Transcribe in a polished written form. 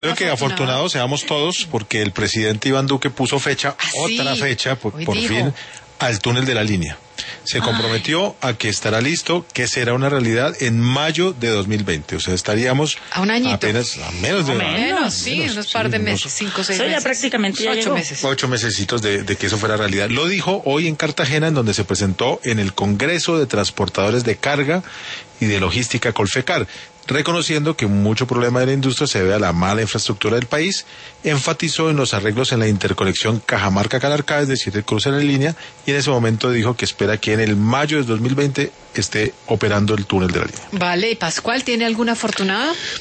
Creo que afortunados seamos todos porque el presidente Iván Duque puso fecha, otra fecha, por fin, al túnel de la línea. Se comprometió a que estará listo, que será una realidad en mayo de 2020. O sea, estaríamos a un añito. Apenas a menos de unos par de meses, 5 o 6 meses. Ya prácticamente 8 meses. 8 mesecitos de que eso fuera realidad. Lo dijo hoy en Cartagena, en donde se presentó en el Congreso de Transportadores de Carga y de Logística Colfecar, reconociendo que mucho problema de la industria se debe a la mala infraestructura del país. Enfatizó en los arreglos en la interconexión Cajamarca-Calarcá, es decir, el cruce de la línea, y en ese momento dijo que espera que en el mayo de 2020 esté operando el túnel de la línea. Vale, ¿y Pascual tiene alguna afortunada?